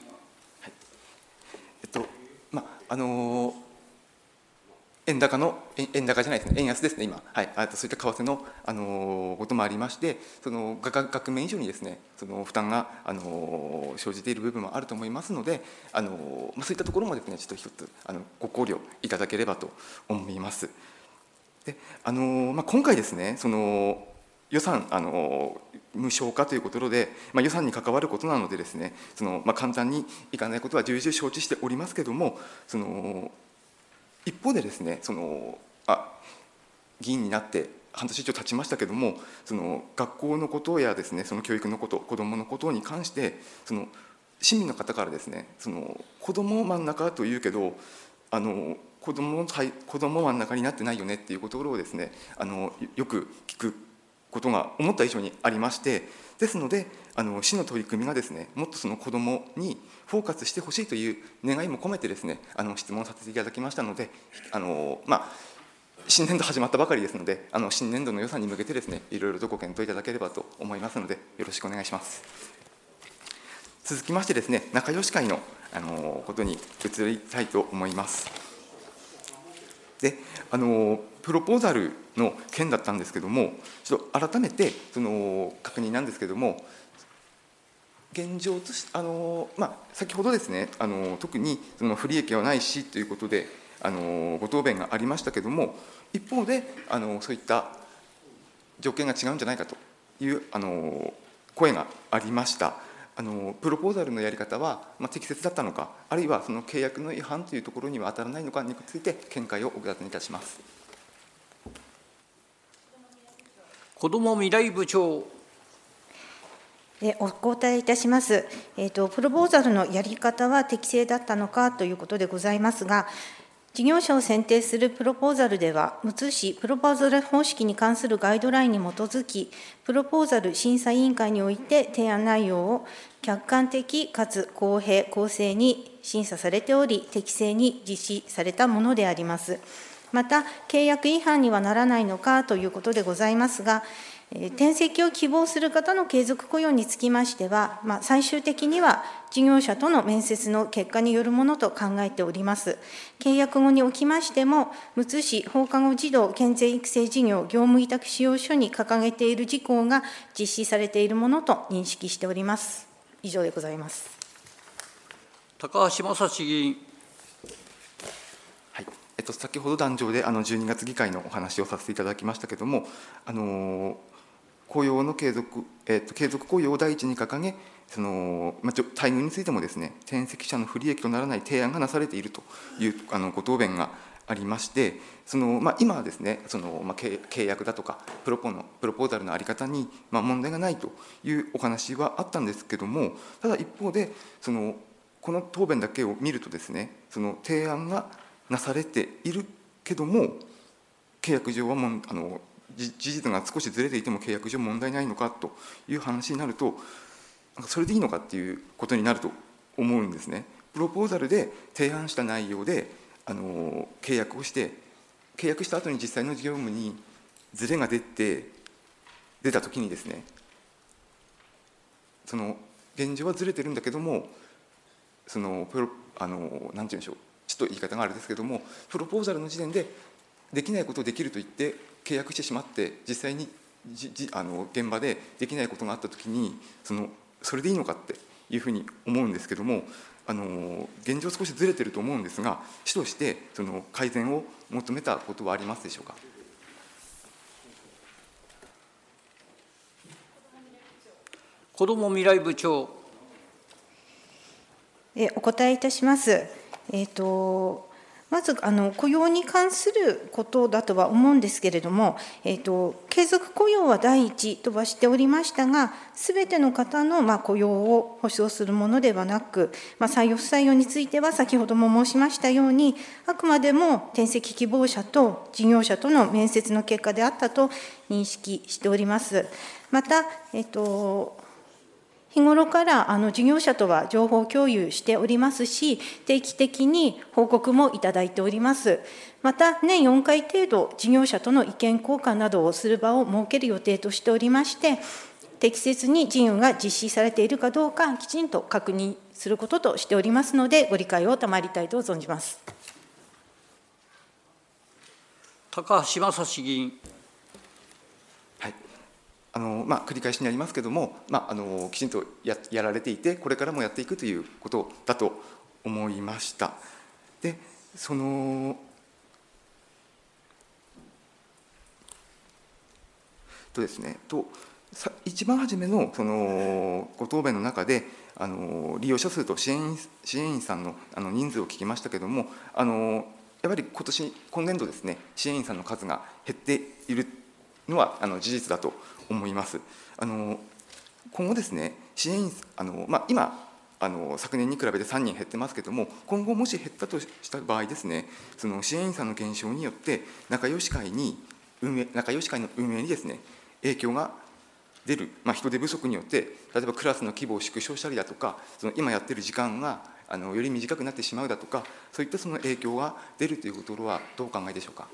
円高じゃないですね、円安ですね、今、はい、そういった為替の、こともありまして、額面以上にですね、負担が、生じている部分もあると思いますので、そういったところもですね、ちょっと一つご考慮いただければと思います。で今回ですね、予算無償化ということで、予算に関わることなのでですね、簡単にいかないことは重々承知しておりますけれども、一方でですね、議員になって半年以上経ちましたけれども、学校のことやですね、教育のこと、子どものことに関して、市民の方からですね、子ども真ん中というけど、子ども真ん中になってないよねっていうことをですね、よく聞くことが思った以上にありまして、ですので市の取り組みがですね、もっと子どもにフォーカスしてほしいという願いも込めてですね、質問させていただきましたので、新年度始まったばかりですので、新年度の予算に向けてですね、いろいろとご検討いただければと思いますので、よろしくお願いします。続きましてですね、仲良し会のことに移りたいと思います。でプロポーザルの件だったんですけども、ちょっと改めて確認なんですけども、現状とし先ほどですね、特に不利益はないしということでご答弁がありましたけども、一方でそういった条件が違うんじゃないかという声がありました。プロポーザルのやり方は適切だったのか、あるいは契約の違反というところには当たらないのかについて見解をお尋ねいたします。 子ども未来部長。 お答えいたします。プロポーザルのやり方は適正だったのかということでございますが、事業者を選定するプロポーザルでは、むつ市プロポーザル方式に関するガイドラインに基づき、プロポーザル審査委員会において提案内容を客観的かつ公平・公正に審査されており、適正に実施されたものであります。また、契約違反にはならないのかということでございますが、転籍を希望する方の継続雇用につきましては、最終的には事業者との面接の結果によるものと考えております。契約後におきましても、むつ市放課後児童健全育成事業業務委託使用書に掲げている事項が実施されているものと認識しております。以上でございます。 高橋正史議員。 先ほど壇上で12月議会のお話をさせていただきましたけれども、雇用の継続雇用を第一に掲げ、待遇についてもですね、転籍者の不利益とならない提案がなされているというご答弁がありまして、今はですね、契約だとかプロポーザルの在り方に問題がないというお話はあったんですけども、ただ一方でこの答弁だけを見るとですね、提案がなされているけども契約上は事実が少しずれていても契約上問題ないのかという話になると、それでいいのかっていうことになると思うんですね。プロポーザルで提案した内容で契約をして契約した後に実際の業務にずれが出た時にですね、現状はずれてるんだけどもなんて言うんでしょう、ちょっと言い方があれですけども、プロポーザルの時点でできないことをできると言って契約してしまって実際に現場でできないことがあった時にそれでいいのかっていうふうに思うんですけども、現状少しずれてると思うんですが、主として改善を求めたことはありますでしょうか。 子ども未来部長。 お答えいたします。まず雇用に関することだとは思うんですけれども、継続雇用は第一とはしておりましたが、すべての方の雇用を保障するものではなく、採用不採用については先ほども申しましたように、あくまでも転籍希望者と事業者との面接の結果であったと認識しております。また、日頃から事業者とは情報共有しておりますし、定期的に報告もいただいております。また、年4回程度、事業者との意見交換などをする場を設ける予定としておりまして、適切に事業が実施されているかどうか、きちんと確認することとしておりますので、ご理解を賜りたいと存じます。 高橋正史議員。 繰り返しになりますけれども、きちんと やられていて、これからもやっていくということだと思いました。で、ですね、一番初めのご答弁の中で、利用者数と支援員さんの人数を聞きましたけれども、やはり今年度ですね、支援員さんの数が減っているのは事実だと思います。今後ですね、支援員今昨年に比べて3人減ってますけれども、今後もし減ったとした場合ですね、支援員さんの減少によって仲良し会の運営にですね影響が出る、人手不足によって例えばクラスの規模を縮小したりだとか、今やってる時間がより短くなってしまうだとか、そういった影響が出るというところはどうお考えでしょうか。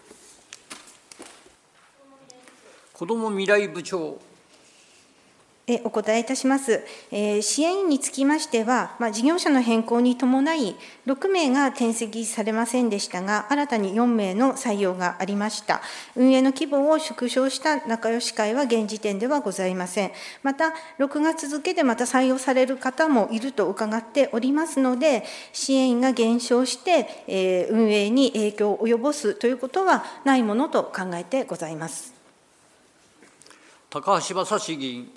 子ども未来部長。 お答えいたします。支援員につきましては、事業者の変更に伴い、6名が転籍されませんでしたが、新たに4名の採用がありました。運営の規模を縮小した仲良し会は現時点ではございません。また、6月付でまた採用される方もいると伺っておりますので、支援員が減少して、運営に影響を及ぼすということはないものと考えてございます。 高橋正史議員。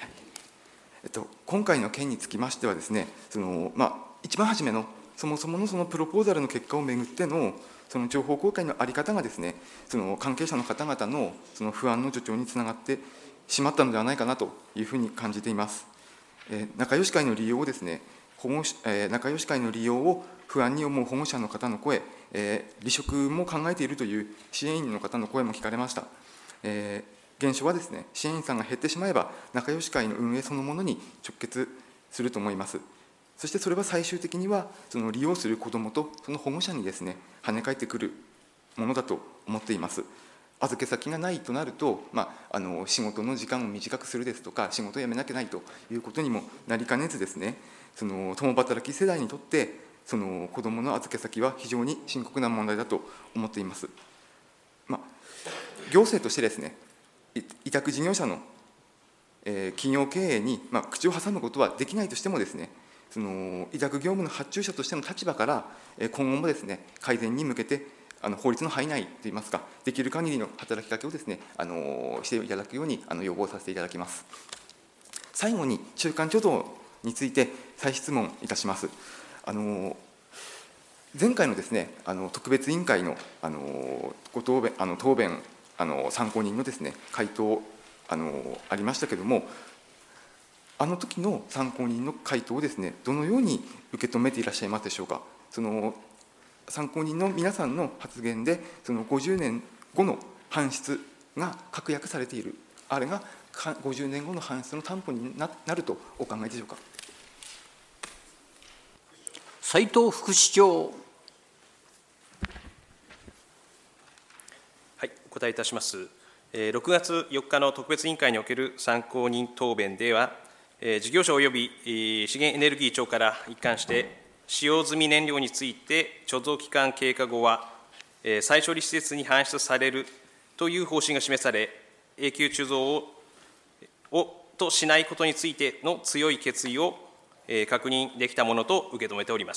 今回の件につきましてはですね、一番初めのそもそものプロポーザルの結果をめぐっての情報公開の在り方がですね、関係者の方々の不安の助長につながってしまったのではないかなというふうに感じています。仲良し会の利用をですね、仲良し会の利用を不安に思う保護者の方の声、離職も考えているという支援員の方の声も聞かれました。現象はですね、支援員さんが減ってしまえば仲良し会の運営そのものに直結すると思います。そしてそれは最終的には利用する子どもとその保護者にですね跳ね返ってくるものだと思っています。預け先がないとなると、仕事の時間を短くするですとか、仕事を辞めなきゃないということにもなりかねずですね、共働き世代にとって子どもの預け先は非常に深刻な問題だと思っています。行政としてですね、委託事業者の企業経営に口を挟むことはできないとしてもですね、委託業務の発注者としての立場から今後もですね改善に向けて法律の範囲内といいますか、できる限りの働きかけをですねしていただくように要望させていただきます。最後に中間貯蔵について再質問いたします。 前回のですね、特別委員会のご答弁、答弁参考人のですね、回答ありましたけれども、あの時の参考人の回答をですね、どのように受け止めていらっしゃいますでしょうか。その参考人の皆さんの発言で、その50年後の搬出が確約されている、あれが50年後の搬出の担保になるとお考えでしょうか。 斉藤副市長。 はい、お答えいたします。6月4日の特別委員会における参考人答弁では、事業者及び資源エネルギー庁から一貫して、使用済み燃料について貯蔵期間経過後は、再処理施設に搬出されるという方針が示され、永久貯蔵としないことについての強い決意を確認できたものと受け止めております。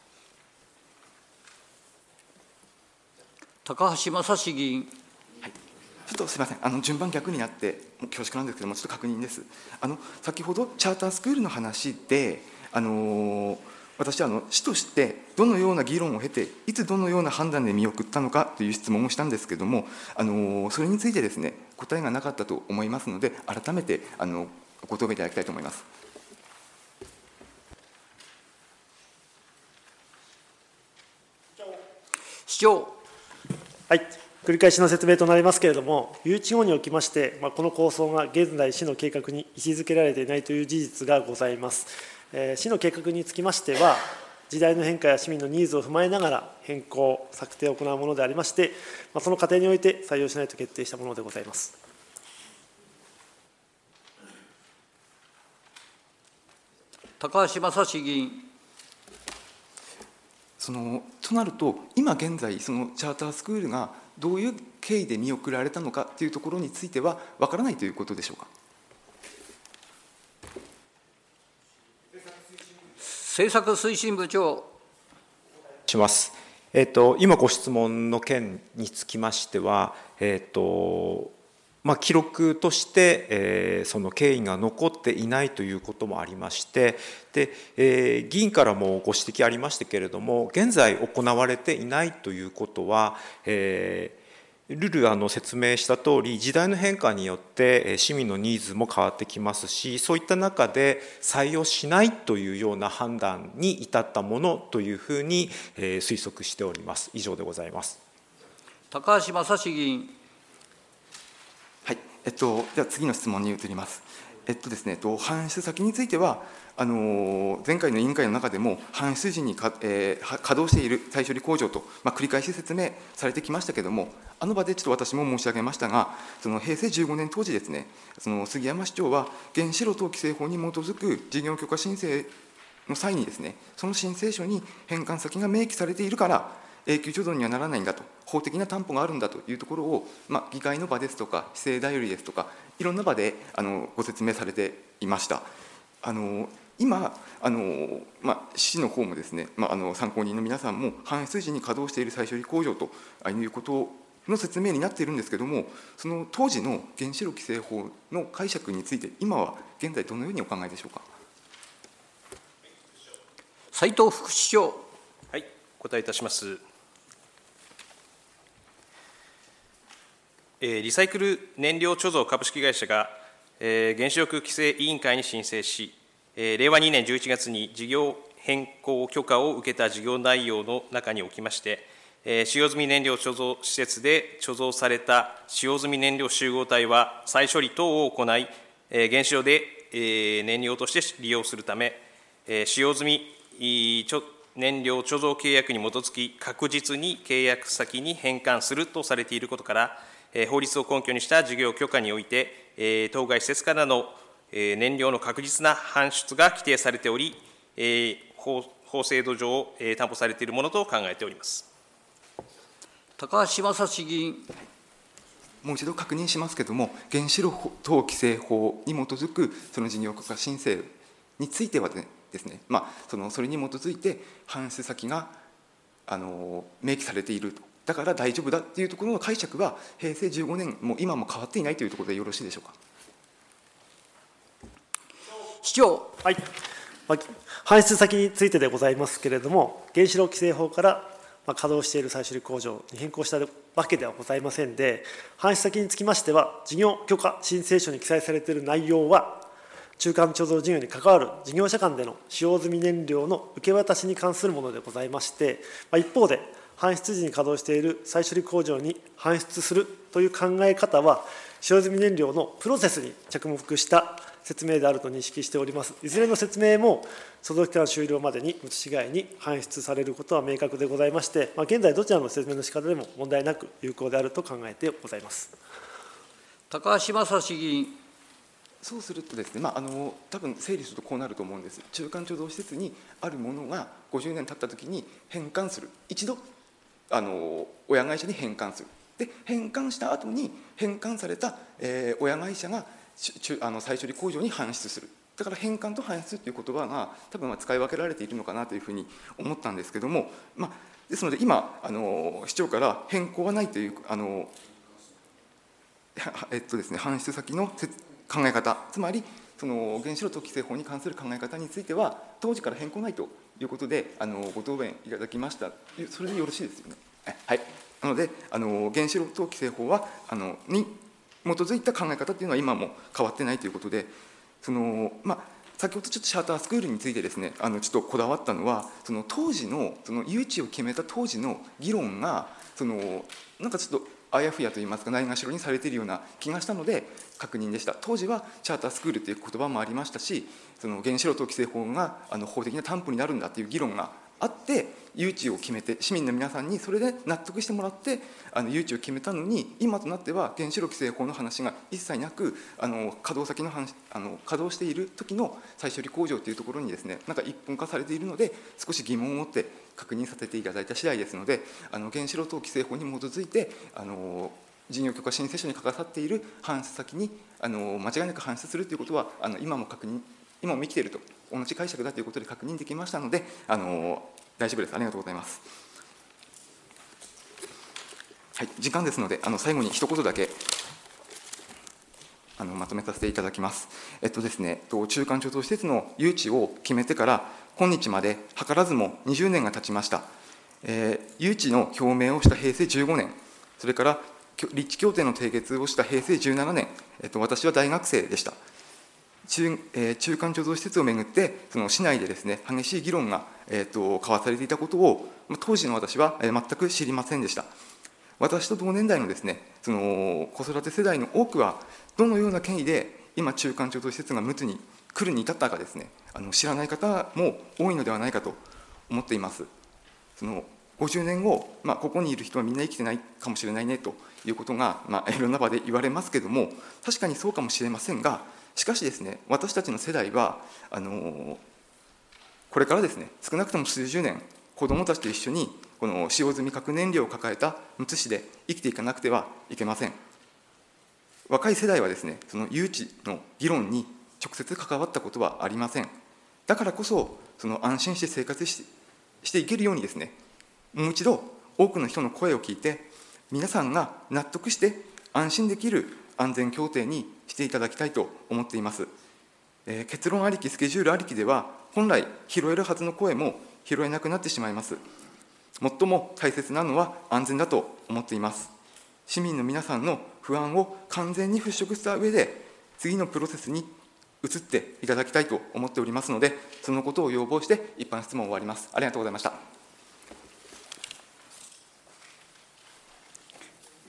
高橋正史議員。 ちょっとすみません、順番逆になって恐縮なんですけれども、ちょっと確認です。先ほどチャータースクールの話で、私は市としてどのような議論を経て、いつどのような判断で見送ったのかという質問をしたんですけれども、それについてですね、答えがなかったと思いますので、改めてご答弁いただきたいと思います。 市長。 はい、繰り返しの説明となりますけれども、誘致後におきまして、この構想が現在、市の計画に位置づけられていないという事実がございます。市の計画につきましては、時代の変化や市民のニーズを踏まえながら、変更、策定を行うものでありまして、その過程において採用しないと決定したものでございます。 高橋正史議員。 となると、今現在、そのチャータースクールがどういう経緯で見送られたのかというところについては、わからないということでしょうか。 政策推進部長。 します。今ご質問の件につきましては、記録として、その経緯が残っていないということもありまして、で、議員からもご指摘ありましたけれども、現在行われていないということは、ルル説明したとおり、時代の変化によって市民のニーズも変わってきますし、そういった中で採用しないというような判断に至ったものというふうに推測しております。以上でございます。 高橋正史議員。 はい、では次の質問に移ります。ですね、搬出先については、前回の委員会の中でも、搬出時に稼働している再処理工場と、繰り返し説明されてきましたけれども、あの場でちょっと私も申し上げましたが、その平成15年当時ですね、その杉山市長は、原子炉等規制法に基づく事業許可申請の際にですね、その申請書に返還先が明記されているから、永久貯蔵にはならないんだと、法的な担保があるんだというところを、議会の場ですとか、市政代理ですとか、いろんな場でご説明されていました。今、市の方もですね、参考人の皆さんも、搬出時に稼働している再処理工場ということの説明になっているんですけれども、その当時の原子炉規制法の解釈について、今は現在、どのようにお考えでしょうか。 斉藤副市長。 はい、お答えいたします。リサイクル燃料貯蔵株式会社が、原子力規制委員会に申請し、令和2年11月に事業変更許可を受けた事業内容の中におきまして、使用済み燃料貯蔵施設で貯蔵された使用済み燃料集合体は再処理等を行い、原子炉で燃料として利用するため、使用済み燃料貯蔵契約に基づき、確実に契約先に返還するとされていることから、法律を根拠にした事業許可において、当該施設からの燃料の確実な搬出が規定されており、法制度上担保されているものと考えております。 高橋正史議員。 もう一度確認しますけれども、原子炉等規制法に基づくその事業許可申請についてはですね、それに基づいて搬出先が明記されていると。だから大丈夫だというところの解釈は、平成15年、もう今も変わっていないというところでよろしいでしょうか。 市長。 はい、 搬出先についてでございますけれども、原子炉規制法から稼働している再処理工場に変更したわけではございませんで、搬出先につきましては、事業許可申請書に記載されている内容は、中間貯蔵事業に関わる事業者間での使用済み燃料の受け渡しに関するものでございまして、一方で、搬出時に稼働している再処理工場に搬出するという考え方は、使用済み燃料のプロセスに着目した説明であると認識しております。いずれの説明も、所蔵期間終了までに移し替えに搬出されることは明確でございまして、現在、どちらの説明の仕方でも問題なく有効であると考えてございます。 高橋正史議員。 そうするとですね、多分整理するとこうなると思うんです。中間貯蔵施設にあるものが50年経ったときに返還する、一度親会社に返還する。で返還した後に返還された、親会社が再処理工場に搬出する。だから返還と搬出という言葉が多分使い分けられているのかなというふうに思ったんですけども、ですので今市長から変更はないというですね、搬出先の考え方、つまりその原子炉等規制法に関する考え方については当時から変更ないということでご答弁いただきました。それでよろしいですよね。はい。なので原子炉等規制法はに基づいた考え方というのは今も変わってないということで、先ほどちょっとシャータースクールについてですねちょっとこだわったのは、その当時の誘致を決めた当時の議論がなんかちょっとあやふやといいますかないがしろにされているような気がしたので確認でした。当時はチャータースクールという言葉もありましたし、その原子炉等規制法が法的な担保になるんだという議論があって誘致を決めて、市民の皆さんにそれで納得してもらって誘致を決めたのに、今となっては原子炉規制法の話が一切なく稼働先の話稼働している時の再処理工場というところにですねなんか一本化されているので、少し疑問を持って確認させていただいた次第ですので、原子炉等規制法に基づいて事業許可申請書に書かさっている搬出先に間違いなく搬出するということは今も生きていると同じ解釈だということで確認できましたので大丈夫です。ありがとうございます。はい、時間ですので最後に一言だけまとめさせていただきます。ですね、中間貯蔵施設の誘致を決めてから今日まで図らずも20年が経ちました。誘致の表明をした平成15年、それから立地協定の締結をした平成17年、私は大学生でした。中間貯蔵施設をめぐってその市内でですね激しい議論が交わされていたことを当時の私は全く知りませんでした。私と同年代のですねその子育て世代の多くはどのような経緯で今中間貯蔵施設が陸奥に来るに至ったかですね知らない方も多いのではないかと思っています。その50年後、ここにいる人はみんな生きてないかもしれないねということが、いろんな場で言われますけれども、確かにそうかもしれませんが、しかしですね、私たちの世代はこれからですね、少なくとも数十年、子どもたちと一緒にこの使用済み核燃料を抱えたむつ市で生きていかなくてはいけません。若い世代はですね、その誘致の議論に直接関わったことはありません。だからこそ、その安心して生活していけるようにですね、もう一度多くの人の声を聞いて、皆さんが納得して安心できる安全協定にしていただきたいと思っています。結論ありき、スケジュールありきでは、本来拾えるはずの声も拾えなくなってしまいます。最も大切なのは安全だと思っています。市民の皆さんの不安を完全に払拭した上で、次のプロセスに移っていただきたいと思っておりますので、そのことを要望して一般質問を終わります。ありがとうございました。